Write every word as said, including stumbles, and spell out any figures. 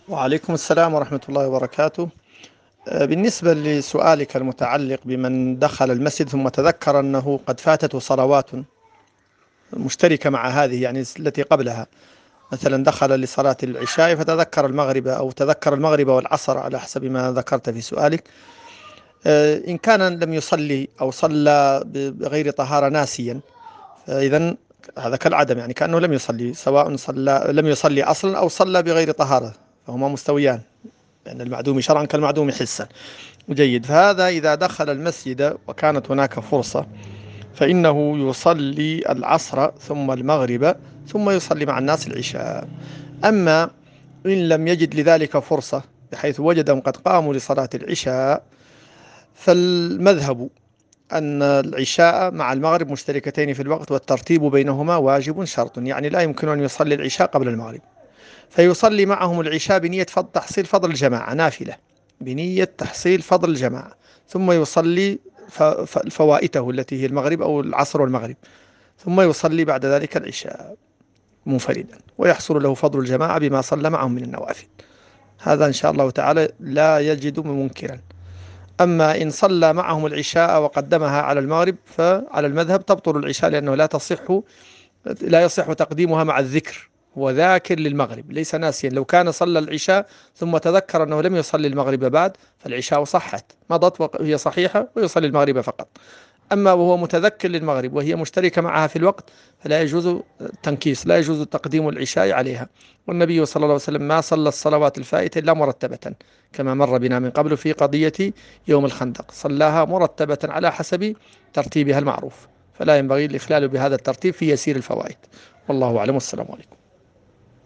وعليكم السلام ورحمة الله وبركاته. آه، بالنسبة لسؤالك المتعلق بمن دخل المسجد ثم تذكر أنه قد فاتته صلوات مشتركة مع هذه، يعني التي قبلها، مثلا دخل لصلاة العشاء فتذكر المغرب أو تذكر المغرب والعصر على حسب ما ذكرت في سؤالك. آه، إن كان لم يصلي أو صلى بغير طهارة ناسيا، فإذا هذا كالعدم، يعني كأنه لم يصلي، سواء صلى لم يصلي أصلا أو صلى بغير طهارة، فهما مستويان، لأن المعدوم شرعا كالمعدوم حسا. جيد. فهذا إذا دخل المسجد وكانت هناك فرصة فإنه يصلي العصر ثم المغرب ثم يصلي مع الناس العشاء. أما إن لم يجد لذلك فرصة بحيث وجدهم قد قاموا لصلاة العشاء، فالمذهب أن العشاء مع المغرب مشتركتين في الوقت، والترتيب بينهما واجب شرط، يعني لا يمكن أن يصلي العشاء قبل المغرب، فيصلي معهم العشاء بنية فضل تحصيل فضل الجماعة، نافلة بنية تحصيل فضل الجماعة، ثم يصلي فوائته التي هي المغرب أو العصر والمغرب، ثم يصلي بعد ذلك العشاء منفردا، ويحصل له فضل الجماعة بما صلى معهم من النوافل. هذا إن شاء الله تعالى لا يجد منكرا. أما إن صلى معهم العشاء وقدمها على المغرب فعلى المذهب تبطل العشاء، لأنه لا تصح لا يصح تقديمها مع الذكر. هو ذاكر للمغرب ليس ناسيا. لو كان صلى العشاء ثم تذكر أنه لم يصلي المغرب بعد، فالعشاء صحت مضت وهي صحيحة ويصلي المغرب فقط. أما وهو متذكر للمغرب وهي مشتركة معها في الوقت، فلا يجوز التنكيس، لا يجوز تقديم العشاء عليها. والنبي صلى الله عليه وسلم ما صلى الصلوات الفائتة إلا مرتبة، كما مر بنا من قبل في قضية يوم الخندق، صلاها مرتبة على حسب ترتيبها المعروف، فلا ينبغي الإخلال بهذا الترتيب في يسير الفوائد. والله أعلم، والسلام عليكم.